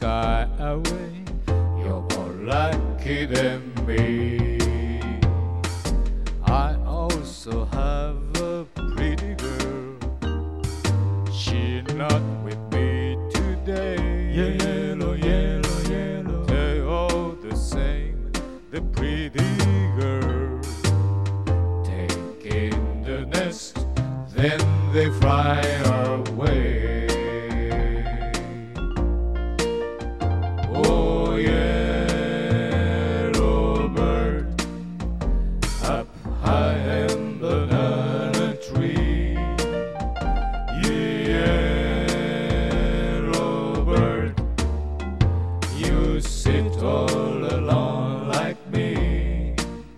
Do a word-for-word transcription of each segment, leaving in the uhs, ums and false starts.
sky away. You're more lucky than me. I also have a pretty girl. She's not with me today. Yellow, yellow, yellow. They're all the same, the pretty girl. Take in the nest, then they fly away. Oh, yellow bird, up high in the banana tree. Yellow bird, you sit all alone like me.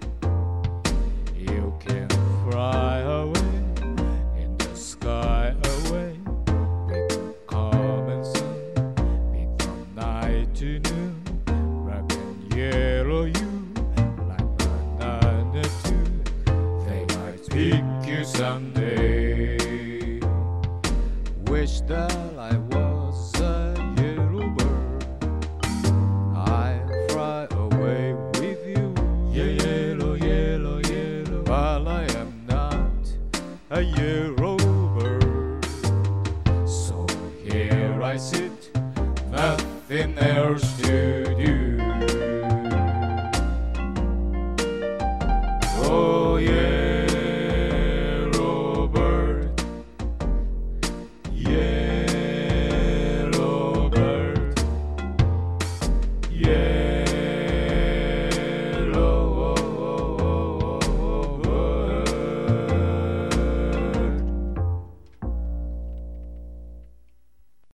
You can fly away in the sky away. With the common sun, beat from night to noon. Black and yellow you, like banana too. They might pick you someday. Wish that I was a yellow bird. I fly away with you. Yellow, yellow, yellow. But I am not a yellow bird. So here I sit, nothing else to do. Oh yeah.